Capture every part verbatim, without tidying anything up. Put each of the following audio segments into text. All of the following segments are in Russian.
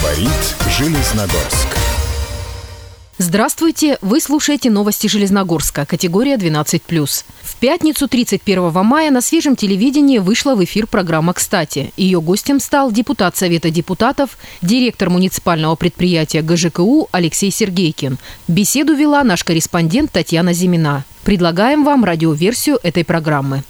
Говорит Железногорск. Здравствуйте! Вы слушаете новости Железногорска, категория двенадцать плюс. В пятницу тридцать первого мая на свежем телевидении вышла в эфир программа «Кстати». Ее гостем стал депутат Совета депутатов, директор муниципального предприятия гэ жэ ка у Алексей Сергейкин. Беседу вела наш корреспондент Татьяна Зимина. Предлагаем вам радиоверсию этой программы.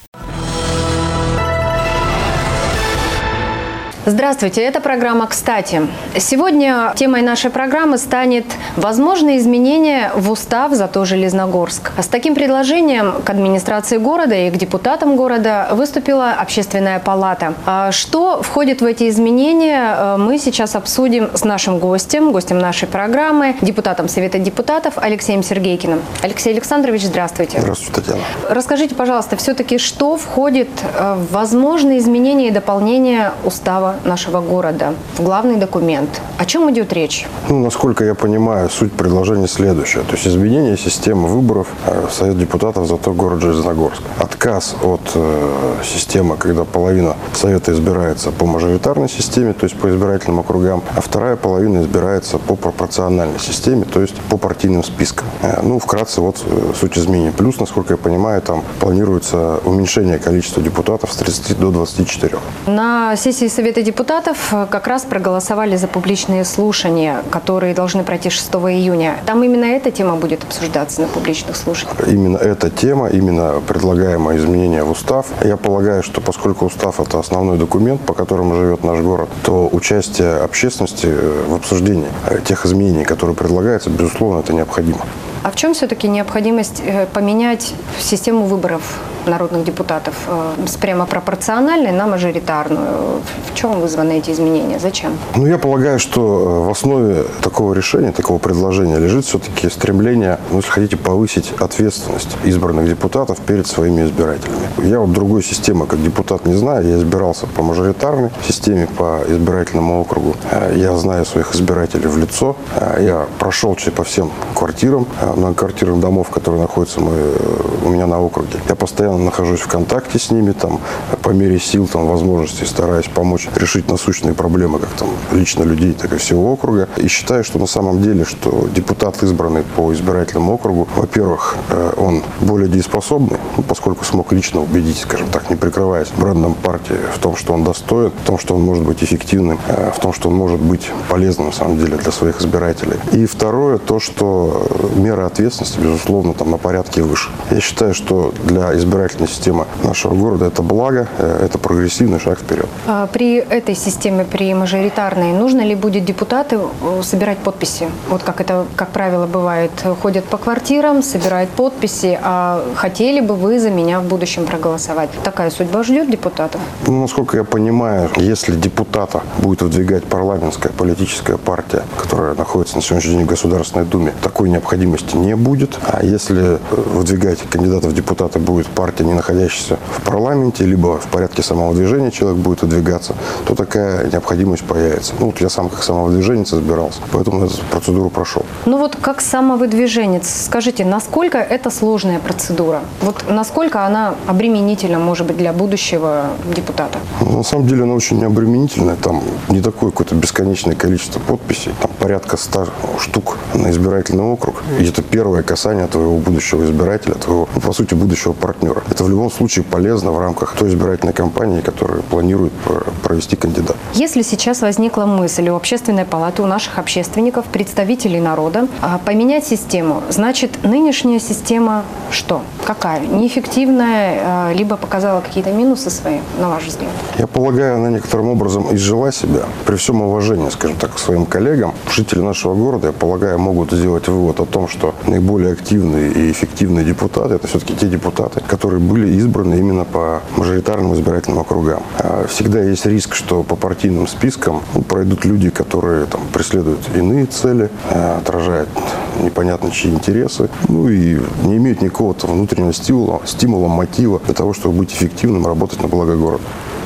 Здравствуйте, это программа «Кстати». Сегодня темой нашей программы станет возможные изменения в устав «Зато Железногорск». С таким предложением к администрации города и к депутатам города выступила Общественная палата. Что входит в эти изменения, мы сейчас обсудим с нашим гостем, гостем нашей программы, депутатом Совета депутатов Алексеем Сергейкиным. Алексей Александрович, здравствуйте. Здравствуйте, Татьяна. Расскажите, пожалуйста, все-таки, что входит в возможные изменения и дополнения устава нашего города, в главный документ? О чем идет речь? Ну, насколько я понимаю, суть предложения следующая. То есть изменение системы выборов в Совет депутатов «Зато город Железногорск». Отказ от э, системы, когда половина Совета избирается по мажоритарной системе, то есть по избирательным округам, а вторая половина избирается по пропорциональной системе, то есть по партийным спискам. Э, ну, вкратце, вот э, суть изменений. Плюс, насколько я понимаю, там планируется уменьшение количества депутатов с тридцати до двадцати четырёх. На сессии Совета депутатов как раз проголосовали за публичные слушания, которые должны пройти шестого июня. Там именно эта тема будет обсуждаться на публичных слушаниях? Именно эта тема, именно предлагаемое изменение в устав. Я полагаю, что поскольку устав – это основной документ, по которому живет наш город, то участие общественности в обсуждении тех изменений, которые предлагаются, безусловно, это необходимо. А в чем все-таки необходимость поменять систему выборов народных депутатов с прямо пропорциональной на мажоритарную? В чем вызваны эти изменения? Зачем? Ну, я полагаю, что в основе такого решения, такого предложения лежит все-таки стремление, ну, если хотите, повысить ответственность избранных депутатов перед своими избирателями. Я вот другой системы как депутат не знаю. Я избирался по мажоритарной системе, по избирательному округу. Я знаю своих избирателей в лицо. Я прошел по всем квартирам, многоквартирных домов, которые находятся мы, у меня на округе. Я постоянно нахожусь в контакте с ними, там, по мере сил, там, возможностей стараюсь помочь решить насущные проблемы, как там лично людей, так и всего округа. И считаю, что на самом деле, что депутат, избранный по избирательному округу, во-первых, он более дееспособный, ну, поскольку смог лично убедить, скажем так, не прикрываясь брендом партии, в том, что он достоин, в том, что он может быть эффективным, в том, что он может быть полезным, на самом деле, для своих избирателей. И второе, то, что мера ответственности, безусловно, там на порядке выше. Я считаю, что для избирательной системы нашего города это благо, это прогрессивный шаг вперед. А при этой системе, при мажоритарной, нужно ли будет депутаты собирать подписи? Вот как это, как правило, бывает. Ходят по квартирам, собирают подписи, а хотели бы вы за меня в будущем проголосовать? Такая судьба ждет депутатов? Ну, насколько я понимаю, если депутата будет выдвигать парламентская политическая партия, которая находится на сегодняшний день в Государственной Думе, такой необходимости не будет. А если выдвигать кандидатов в депутаты будет партия, не находящаяся в парламенте, либо в порядке самовыдвижения человек будет выдвигаться, то такая необходимость появится. Ну, вот я сам как самовыдвиженец избирался, поэтому эту процедуру прошел. Ну вот как самовыдвиженец, скажите, насколько это сложная процедура? Вот насколько она обременительна, может быть, для будущего депутата? Ну, на самом деле она очень необременительная. Там не такое какое-то бесконечное количество подписей. Там порядка ста штук на избирательный округ. И это первое касание твоего будущего избирателя, твоего, ну, по сути, будущего партнера. Это в любом случае полезно в рамках той избирательной кампании, которую планирует провести кандидат. Если сейчас возникла мысль у Общественной палаты, у наших общественников, представителей народа, поменять систему, значит, нынешняя система что? Какая? Неэффективная, либо показала какие-то минусы свои, на ваш взгляд? Я полагаю, она некоторым образом изжила себя. При всем уважении, скажем так, к своим коллегам, жители нашего города, я полагаю, могут сделать вывод о том, что наиболее активные и эффективные депутаты – это все-таки те депутаты, которые были избраны именно по мажоритарным избирательным округам. Всегда есть риск, что по партийным спискам, ну, пройдут люди, которые там преследуют иные цели, отражают непонятно чьи интересы, ну и не имеют никакого внутреннего стимула, стимула, мотива для того, чтобы быть эффективным, работать на благо города.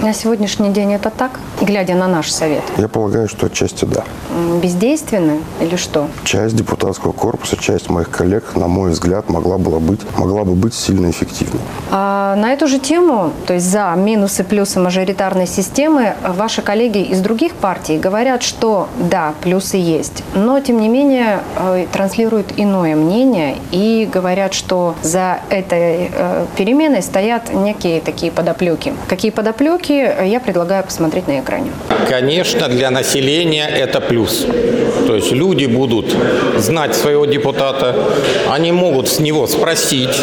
На сегодняшний день это так, глядя на наш совет? Я полагаю, что отчасти да. Бездейственны или что? Часть депутатского корпуса, часть моих коллег, на мой взгляд, могла бы быть, могла бы быть сильно эффективнее. А на эту же тему, то есть за минусы, плюсы мажоритарной системы, ваши коллеги из других партий говорят, что да, плюсы есть, но тем не менее транслируют иное мнение и говорят, что за этой переменой стоят некие такие подоплеки. Какие подоплеки, я предлагаю посмотреть на экране. Конечно, для населения это плюс. То есть люди будут знать своего депутата, они могут с него спросить.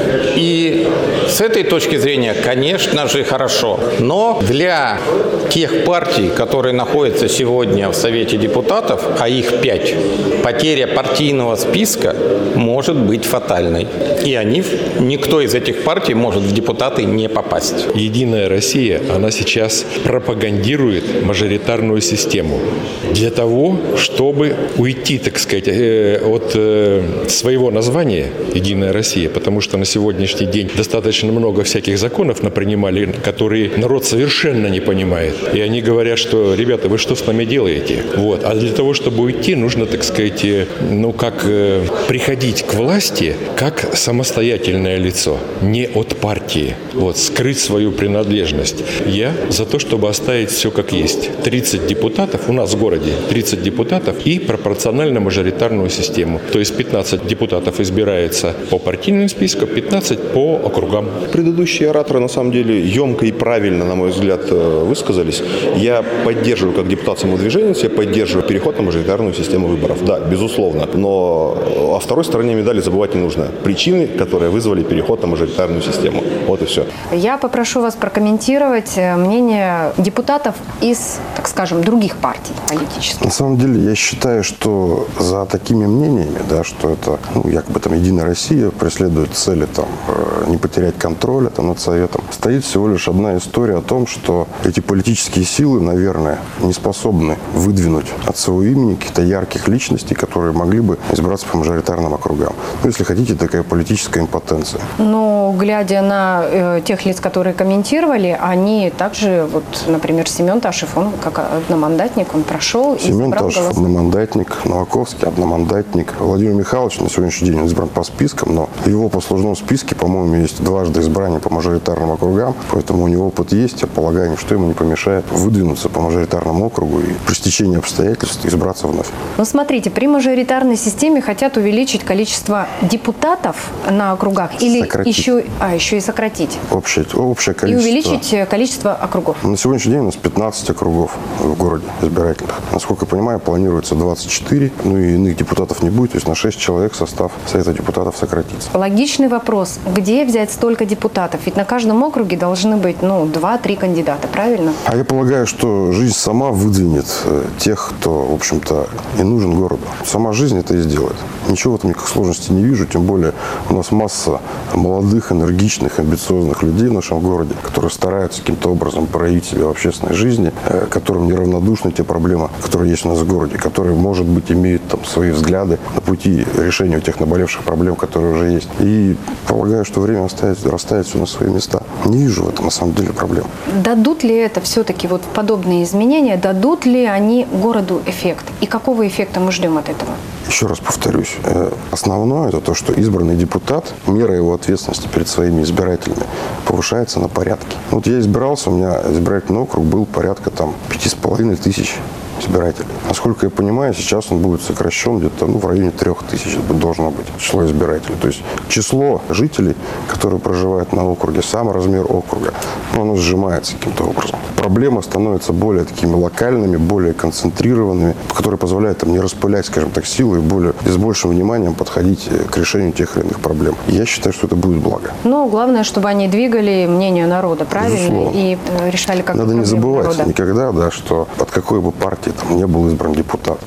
И с этой точки зрения, конечно же, хорошо. Но для тех партий, которые находятся сегодня в Совете депутатов, а их пять, потеря партийного списка может быть фатальной. И они, никто из этих партий может в депутаты не попасть. Единая Россия, она сейчас пропагандирует мажоритарную систему для того, чтобы уйти, так сказать, от своего названия «Единая Россия», потому что на сегодняшний день достаточно много всяких законов напринимали, которые народ совершенно не понимает. И они говорят, что, ребята, вы что с нами делаете? Вот. А для того, чтобы уйти, нужно, так сказать, ну, как э, приходить к власти как самостоятельное лицо, не от партии. Вот, скрыть свою принадлежность. Я за то, чтобы оставить все как есть. тридцать депутатов, у нас в городе тридцать депутатов и пропорционально-мажоритарную систему. То есть пятнадцать депутатов избирается по партийным спискам, пятнадцать по округам. Предыдущие ораторы, на самом деле, емко и правильно, на мой взгляд, высказались. Я поддерживаю, как депутат самовыдвижения, я поддерживаю переход на мажоритарную систему выборов. Да, безусловно. Но о второй стороне медали забывать не нужно. Причины, которые вызвали переход на мажоритарную систему. Вот и все. Я попрошу вас прокомментировать мнение депутатов из, так скажем, других партий политических. На самом деле, я считаю, что за такими мнениями, да, что это, ну, якобы там Единая Россия преследует цели там, не потерять контроля там, над Советом, стоит всего лишь одна история о том, что эти политические силы, наверное, не способны выдвинуть от своего имени каких-то ярких личностей, которые могли бы избраться по мажоритарным округам. Ну, если хотите, такая политическая импотенция. Но, глядя на э, тех лиц, которые комментировали, они также, вот, например, Семен Ташев, он как одномандатник, он прошел и Семен собрал Ташев голос. одномандатник, Новаковский одномандатник. Владимир Михайлович на сегодняшний день избран по спискам, но в его послужном списке, по-моему, есть дважды избрание по мажоритарным округам, поэтому у него опыт есть. Я полагаю, что ему не помешает выдвинуться по мажоритарному округу и при стечении обстоятельств избраться вновь. Ну, смотрите, при мажоритарной системе хотят увеличить количество депутатов на округах или Сократить. еще, а, еще и сократить. Общее, общее И количество. увеличить количество округов. На сегодняшний день у нас пятнадцать округов в городе избирательных. Насколько я понимаю, планируется двадцать четыре, ну и иных депутатов не будет, то есть на шесть человек состав Совета депутатов сократится. Логичный вопрос. Где взять столько депутатов? Ведь на каждом округе должны быть, ну, два-три кандидата, правильно? А я полагаю, что жизнь сама выдвинет тех, кто, в общем-то, и нужен городу. Сама жизнь это и сделает. Ничего в этом никакой сложности не вижу, тем более у нас масса молодых, энергичных, амбициозных людей в нашем городе, которые стараются каким-то образом проявить себя в общественной жизни, которым неравнодушны те проблемы, которые есть у нас в городе, которые, может быть, имеют там свои взгляды на пути решения тех наболевших проблем, которые уже есть. И полагаю, что время оставит, расставит все на свои места. Не вижу в этом, на самом деле, проблем. Дадут ли это все-таки вот подобные изменения, дадут ли они городу эффект? И какого эффекта мы ждем от этого? Еще раз повторюсь, основное это то, что избранный депутат, мера его ответственности перед своими избирателями повышается на порядки. Вот я избирался, у меня избирательный округ был порядка там пяти с половиной тысяч избирателей. Насколько я понимаю, сейчас он будет сокращен где-то ну, в районе трех тысяч должно быть число избирателей. То есть число жителей, которые проживают на округе, сам размер округа, ну, оно сжимается каким-то образом. Проблемы становятся более такими локальными, более концентрированными, которые позволяют там, не распылять, скажем так, силы и, более, и с большим вниманием подходить к решению тех или иных проблем. И я считаю, что это будет благо. Но главное, чтобы они двигали мнение народа, правильно? Безусловно. И решали как-то Надо не забывать народа. никогда, да, что от какой бы партии там не был избран депутат, там,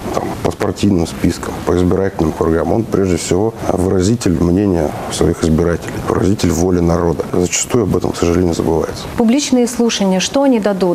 по спортивным спискам, по избирательным кругам. Он прежде всего выразитель мнения своих избирателей, выразитель воли народа. Зачастую об этом, к сожалению, забывается. Публичные слушания, что они дадут?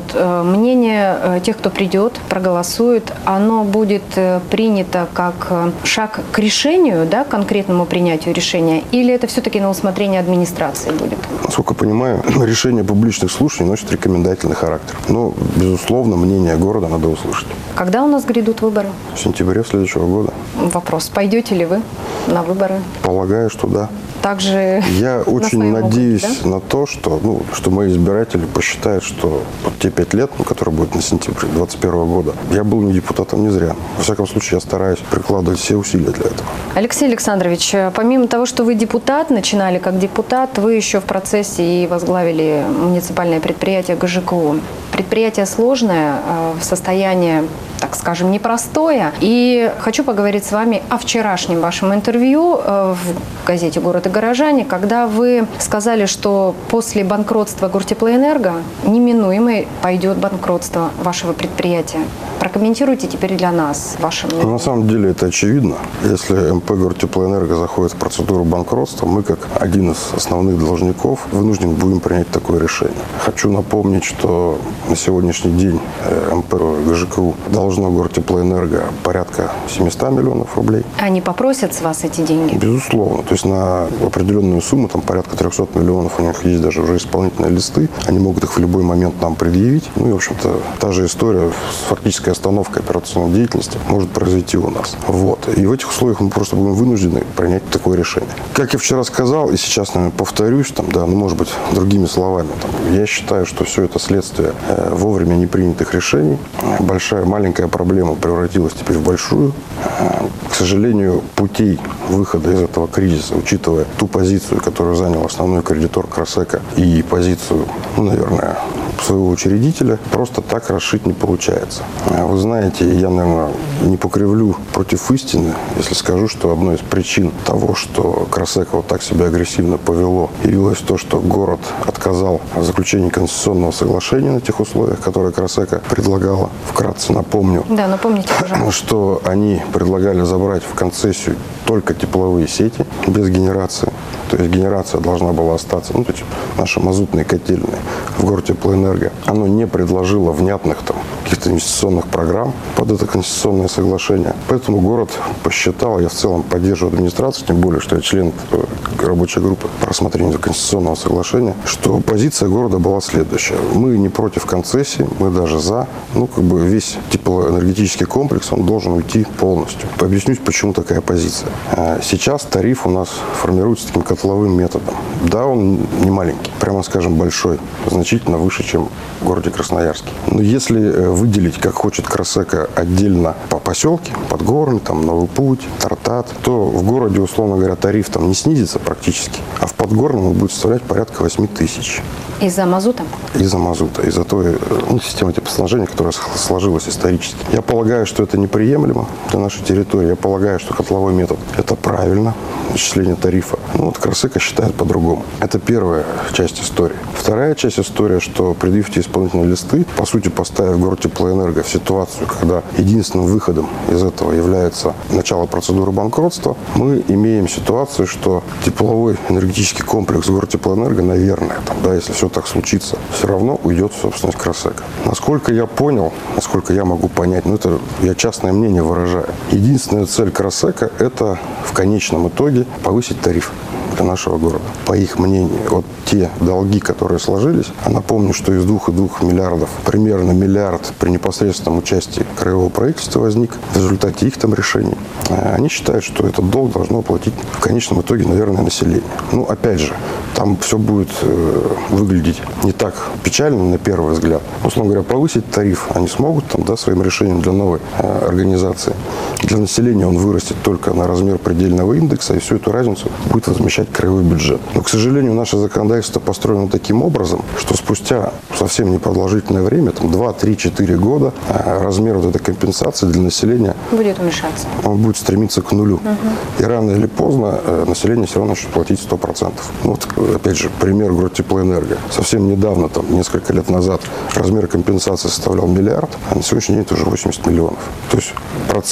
Мнение тех, кто придет, проголосует, оно будет принято как шаг к решению, да, конкретному принятию решения, или это все-таки на усмотрение администрации будет? Насколько я понимаю, решение публичных слушаний носит рекомендательный характер. Но, безусловно, мнение города надо услышать. Когда у нас грядут выборы? В сентябре следующего года. Вопрос, пойдете ли вы на выборы? Полагаю, что да. Также я очень на надеюсь опыте, да? на то, что, ну, что мои избиратели посчитают, что вот те пять лет, ну, которые будут на сентябре двадцать первого года, я был не депутатом не зря. Во всяком случае, я стараюсь прикладывать все усилия для этого. Алексей Александрович, помимо того, что вы депутат, начинали как депутат, вы еще в процессе и возглавили муниципальное предприятие ГЖКУ. Предприятие сложное, в состоянии, так скажем, непростое. И хочу поговорить с вами о вчерашнем вашем интервью в газете «Город и горожане», когда вы сказали, что после банкротства Гортеплоэнерго неминуемо пойдет банкротство вашего предприятия. Прокомментируйте теперь для нас ваше мнение. Ну, на самом деле это очевидно. Если МП Гортеплоэнерго заходит в процедуру банкротства, мы, как один из основных должников, вынуждены будем принять такое решение. Хочу напомнить, что на сегодняшний день МП ГЖКУ должно Гортеплоэнерго порядка семьсот миллионов рублей. Они попросят с вас эти деньги? Безусловно. То есть на определенную сумму, там порядка триста миллионов, у них есть даже уже исполнительные листы. Они могут их в любой момент нам предъявить. Ну и, в общем-то, та же история с фактической остановкой операционной деятельности может произойти у нас. Вот. И в этих условиях мы просто будем вынуждены принять такое решение. Как я вчера сказал, и сейчас, наверное, повторюсь, там, да, ну, может быть, другими словами, там, я считаю, что все это следствие э, вовремя непринятых решений. Большая, маленькая проблема превратилась теперь в большую. Э, к сожалению, путей выхода из этого кризиса, учитывая ту позицию, которую занял основной кредитор Кросека, и позицию, ну, наверное, своего учредителя, просто так расшить не получается. Вы знаете, я, наверное, не покривлю против истины, если скажу, что одной из причин того, что Кросека вот так себя агрессивно повело, явилось то, что город отказал в заключении концессионного соглашения на тех условиях, которые Кросека предлагала. Вкратце напомню, да, напомните, пожалуйста, что они предлагали забрать в концессию только тепловые сети без генерации. То есть генерация должна была остаться, ну, то есть наши мазутные котельные в Гортеплоэнерго. Оно не предложило внятных там каких-то инвестиционных программ под это концессионное соглашение. Поэтому город посчитал, я в целом поддерживаю администрацию, тем более, что я член рабочей группы по рассмотрению этого концессионного соглашения, что позиция города была следующая. Мы не против концессии, мы даже за. Ну, как бы весь теплоэнергетический комплекс, он должен уйти полностью. Объяснюсь, почему такая позиция. Сейчас тариф у нас формируется таким котловым методом. Да, он не маленький, прямо скажем, большой, значительно выше, чем в городе Красноярске. Но если выделить, как хочет Кросека, отдельно по поселке, Подгорный, там, Новый Путь, Тартат, то в городе, условно говоря, тариф там не снизится практически, а в Подгорном он будет составлять порядка восемь тысяч. Из-за мазута? Из-за мазута, из-за той, ну, системы теплоснабжения, которая сложилась исторически. Я полагаю, что это неприемлемо для нашей территории. Я полагаю, что котловой метод – это правильно, исчисление тарифа. Ну, вот Кросека считает по-другому. Это первая часть истории. Вторая часть истории, что предъявив те исполнительные листы, по сути, поставив Гортеплоэнерго в ситуацию, когда единственным выходом из этого является начало процедуры банкротства, мы имеем ситуацию, что тепловой энергетический комплекс Гортеплоэнерго, наверное, там, да, если все так случится, все равно уйдет в собственность Кросека. Насколько я понял, насколько я могу понять, ну, это я частное мнение выражаю. Единственная цель Кросека – это в конечном итоге повысить тариф для нашего города. По их мнению, вот те долги, которые сложились, а напомню, что из двух и двух миллиардов примерно миллиард при непосредственном участии краевого правительства возник в результате их там решений. Они считают, что этот долг должно оплатить в конечном итоге, наверное, население. Ну, опять же, там все будет э, выглядеть не так печально на первый взгляд. Условно говоря, повысить тариф они смогут там, да, своим решением для новой э, организации. Для населения он вырастет только на размер предельного индекса, и всю эту разницу будет возмещать краевой бюджет. Но, к сожалению, наше законодательство построено таким образом, что спустя совсем непродолжительное время, там два, три, четыре года, э, размер вот этой компенсации для населения будет уменьшаться. Он будет стремиться к нулю. Угу. И рано или поздно э, население все равно начнет платить сто процентов. Вот, опять же, пример Гортеплоэнерго. Совсем недавно, там, несколько лет назад, размер компенсации составлял миллиард, а на сегодняшний день это уже восемьдесят миллионов. То есть процент с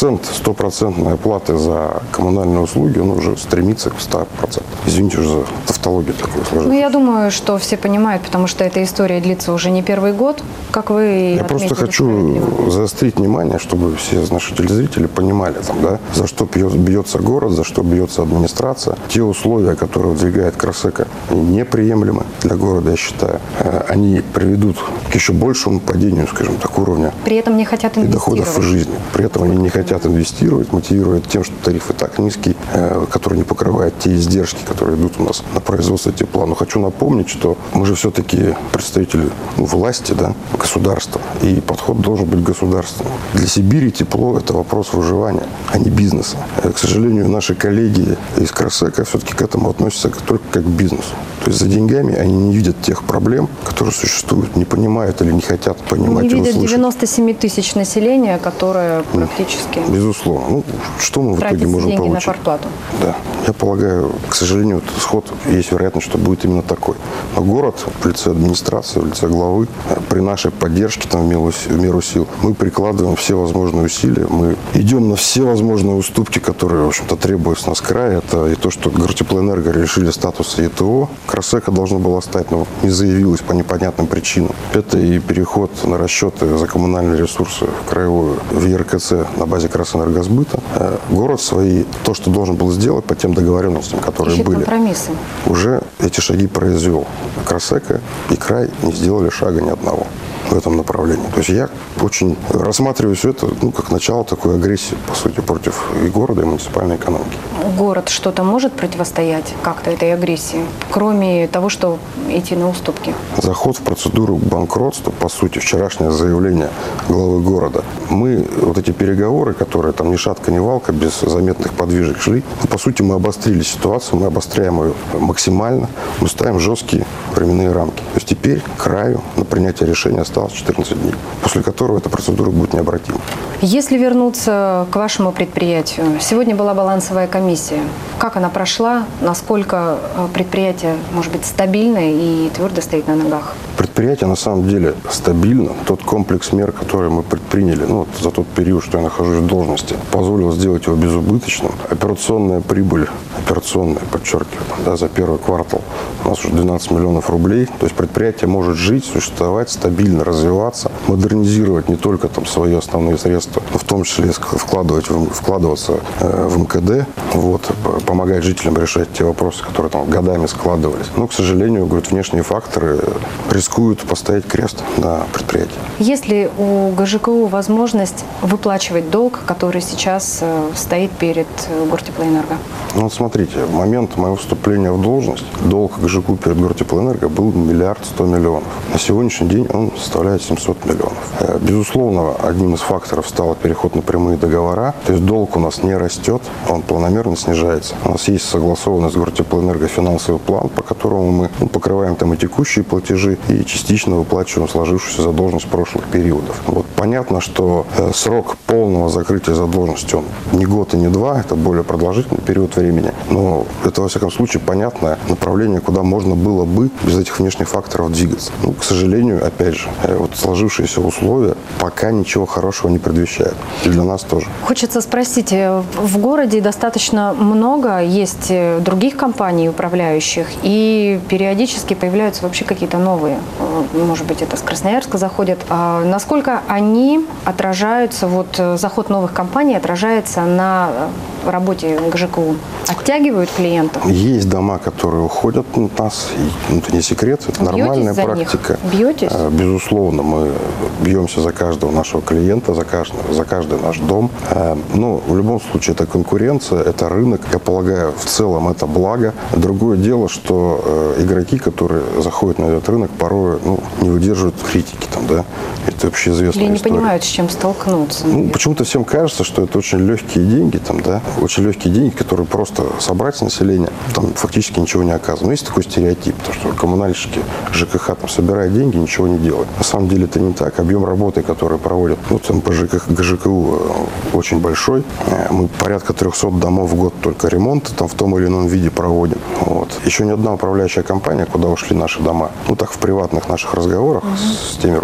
стопроцентной оплаты за коммунальные услуги, он уже стремится к ста процентам. Извините уже за тавтологию такую сложилась. Ну, я думаю, что все понимают, потому что эта история длится уже не первый год, как вы Я просто хочу заострить внимание, чтобы все наши телезрители понимали, там, да, за что бьется город, за что бьется администрация. Те условия, которые выдвигает Красека, они неприемлемы для города, я считаю. Они приведут к еще большему падению, скажем так, уровня При этом не хотят и доходов и жизни. При этом они не хотят инвестировать, мотивируют тем, что тарифы так низкие, которые не покрывают те издержки, которые идут у нас на производство тепла. Но хочу напомнить, что мы же все-таки представители ну, власти, да, государства, и подход должен быть государственным. Для Сибири тепло – это вопрос выживания, а не бизнеса. К сожалению, наши коллеги из Красека все-таки к этому относятся только как к бизнесу. То есть за деньгами они не видят тех проблем, которые существуют, не понимают или не хотят понимать. Не и видят услышать. девяносто семь тысяч населения, которое практически Безусловно. Ну, что мы в итоге можем деньги получить? на квартплату. Да. Я полагаю, к сожалению, этот исход есть вероятность, что будет именно такой. Но город в лице администрации, в лице главы, при нашей поддержке там, в, меру, в меру сил, мы прикладываем все возможные усилия, мы идем на все возможные уступки, которые, в общем-то, требуют с нас края. Это и то, что Гортеплоэнерго решили статус ЕТО. Красека должна была стать, но не заявилась по непонятным причинам. Это и переход на расчеты за коммунальные ресурсы в краевую, в ЕРКЦ на базе Красэнергосбыта. Город свои, то, что должен был сделать по тем договоренностям, которые Ищет были, компромиссы. уже эти шаги произвел. Красека и край не сделали шага ни одного в этом направлении. То есть я очень рассматриваю все это ну, как начало такой агрессии, по сути, против и города, и муниципальной экономики. Город что-то может противостоять как-то этой агрессии, кроме того, что идти на уступки? Заход в процедуру банкротства, по сути, вчерашнее заявление главы города. Мы, вот эти переговоры, которые там ни шатка, ни валка, без заметных подвижек шли, ну, по сути, мы обострили ситуацию, мы обостряем ее максимально, мы ставим жесткие временные рамки. То есть теперь краю на принятие решения осталось четырнадцать дней, после которого эта процедура будет необратима. Если вернуться к вашему предприятию, сегодня была балансовая комиссия. Как она прошла? Насколько предприятие, может быть, стабильное и твердо стоит на ногах? Предприятие на самом деле стабильно. Тот комплекс мер, который мы предприняли ну, вот за тот период, что я нахожусь в должности, позволил сделать его безубыточным. Операционная прибыль, операционная, подчеркиваю, да, за первый квартал у нас уже двенадцать миллионов рублей. То есть предприятие может жить, существовать, стабильно развиваться, модернизировать не только там, свои основные средства, но в том числе вкладывать, вкладываться э, в МКД, вот, помогать жителям решать те вопросы, которые там годами складывались. Но, к сожалению, говорят, внешние факторы рискуют поставить крест на предприятии. Есть ли у ГЖКУ возможность выплачивать долг, который сейчас э, стоит перед Гортеплоэнерго? Ну, вот смотрите, в момент моего вступления в должность долг ГЖКУ перед Гортеплоэнерго был миллиард сто миллионов. На сегодняшний день он составляет семьсот миллионов. Безусловно, одним из факторов стал переход на прямые договора. То есть долг у нас не растет, он планомерно снижается. У нас есть согласованный с Гортеплоэнерго финансовый план, по которому мы ну, покрываем там и текущие платежи, и частично выплачиваем сложившуюся задолженность прошлых периодов. Вот понятно, что э, срок полного закрытия задолженности он не год и не два, это более продолжительный период времени. Но это, во всяком случае, понятное направление, куда можно было бы без этих внешних факторов двигаться. Ну, к сожалению, опять же, э, вот сложившиеся условия пока ничего хорошего не предвещают. И для нас тоже. Хочется спросить, в городе достаточно много есть других компаний управляющих, и периодически появляются вообще какие-то новые. Может быть, это с Красноярска заходят. А насколько они отражаются, вот заход новых компаний отражается на работе ГЖКУ? Оттягивают клиентов? Есть дома, которые уходят от нас. И, это не секрет, это нормальная практика. Них? Бьетесь? Безусловно, мы бьемся за каждого нашего клиента, за каждый, за каждый наш дом. Но в любом случае это конкуренция, это рынок. Я полагаю, в целом это благо. Другое дело, что игроки, которые заходят на этот рынок, порой ну, не выдерживают критики. Там, да? Это общеизвестная Или не история. понимают, с чем столкнуться. Ну, почему-то всем кажется, что это очень легкие деньги, там, да? Очень легкие деньги, которые просто собрать с населения, там фактически ничего не оказывают. Но есть такой стереотип, то, что коммунальщики ЖКХ там собирают деньги, ничего не делают. На самом деле это не так. Объем работы, который проводят ну, там, по ГЖКУ, очень большой. Мы порядка трехсот домов в год только ремонт там в том или ином виде проводим. Вот. Еще ни одна управляющая компания, куда ушли наши дома, ну так в приватных наших разговорах угу. с теми руководителями,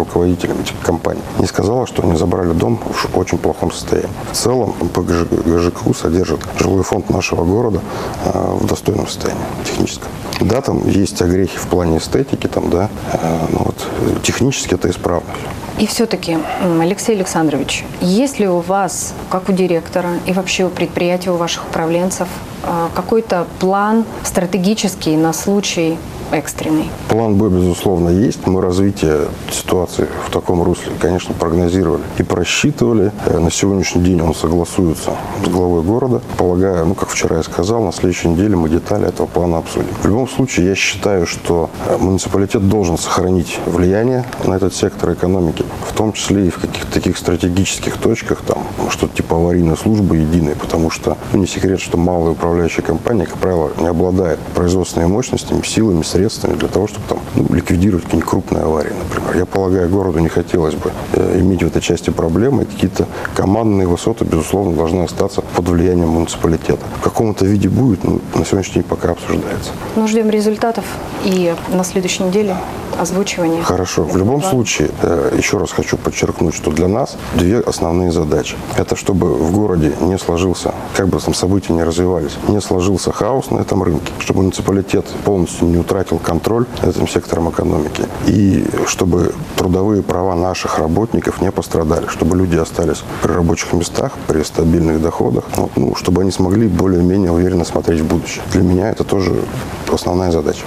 руководителям этих компаний, не сказала, что они забрали дом в очень плохом состоянии. В целом по ГЖКУ содержит жилой фонд нашего города в достойном состоянии техническом. Да, там есть огрехи в плане эстетики, там, да, но вот технически это исправно все. И все-таки, Алексей Александрович, есть ли у вас, как у директора и вообще у предприятия, у ваших управленцев, какой-то план стратегический на случай экстренный? План Б, безусловно, есть. Мы развитие ситуации в таком русле, конечно, прогнозировали и просчитывали. На сегодняшний день он согласуется с главой города. Полагаю, ну, как вчера я сказал, на следующей неделе мы детали этого плана обсудим. В любом случае, я считаю, что муниципалитет должен сохранить влияние на этот сектор экономики, в том числе и в каких-то таких стратегических точках, там, что-то типа аварийной службы единой, потому что, ну, не секрет, что малая управляющая компания, как правило, не обладает производственными мощностями, силами, средствами для того, чтобы там, ну, ликвидировать какие-нибудь крупные аварии, например. Я полагаю, городу не хотелось бы э, иметь в этой части проблемы, и какие-то командные высоты, безусловно, должны остаться под влиянием муниципалитета. В каком-то виде будет, ну, на сегодняшний день пока обсуждается. Мы ждем результатов и на следующей неделе озвучивания. Хорошо. В любом случае, э, еще раз хочу подчеркнуть, что для нас две основные задачи. Это чтобы в городе не сложился, как бы там события не развивались, не сложился хаос на этом рынке, чтобы муниципалитет полностью не утратил контроль этим сектором экономики. И чтобы трудовые права наших работников не пострадали, чтобы люди остались при рабочих местах, при стабильных доходах, вот, ну, чтобы они смогли более-менее уверенно смотреть в будущее. Для меня это тоже основная задача.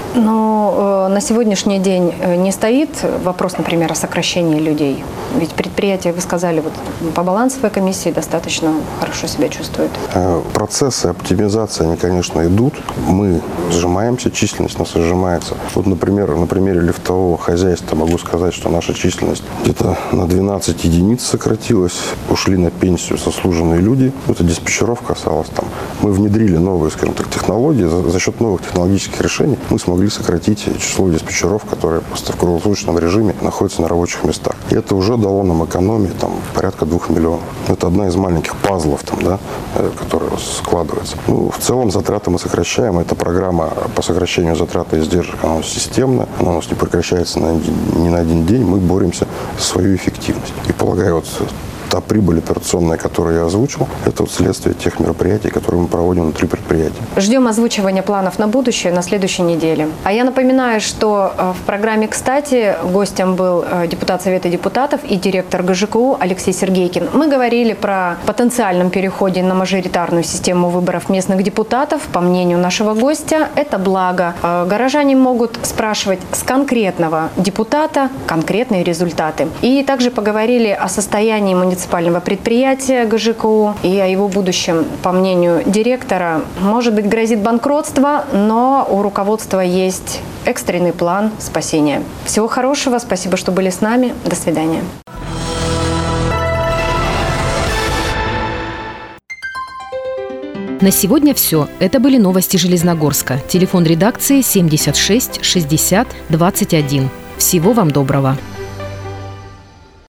Но э, на сегодняшний день не стоит вопрос, например, о сокращении людей. Ведь предприятие, вы сказали, вот, по балансовой комиссии достаточно хорошо себя чувствует. Э, процессы оптимизации, они, конечно, идут. Мы сжимаемся, численность нас сжимается. Вот, например, на примере лифтового хозяйства могу сказать, что наша численность где-то на двенадцать единиц сократилась. Ушли на пенсию сослуженные люди. Это диспетчеров касалось там. Мы внедрили новые, скажем так, технологии. За, за счет новых технологических решений мы смогли сократить число диспетчеров, которые просто в круглосуточном режиме находятся на рабочих местах. И это уже дало нам экономии там, порядка двух миллионов. Это одна из маленьких пазлов, там, да, которая складывается. Ну, в целом затраты мы сокращаем. Эта программа по сокращению затрат и издержек, она у нас системная, она у нас не прекращается на один, ни на один день. Мы боремся за свою эффективность. И полагаю, вот та прибыль операционная, которую я озвучил, это вот следствие тех мероприятий, которые мы проводим внутри предприятия. Ждем озвучивания планов на будущее на следующей неделе. А я напоминаю, что в программе «Кстати» гостем был депутат Совета депутатов и директор ГЖКУ Алексей Сергейкин. Мы говорили про потенциальном переходе на мажоритарную систему выборов местных депутатов. По мнению нашего гостя, это благо. Горожане могут спрашивать с конкретного депутата конкретные результаты. И также поговорили о состоянии муниципального предприятия ГЖКУ и о его будущем. По мнению директора, может быть, грозит банкротство, но у руководства есть экстренный план спасения. Всего хорошего, спасибо, что были с нами. До свидания. На сегодня все. Это были новости Железногорска. Телефон редакции семьдесят шесть шестьдесят двадцать один. Всего вам доброго.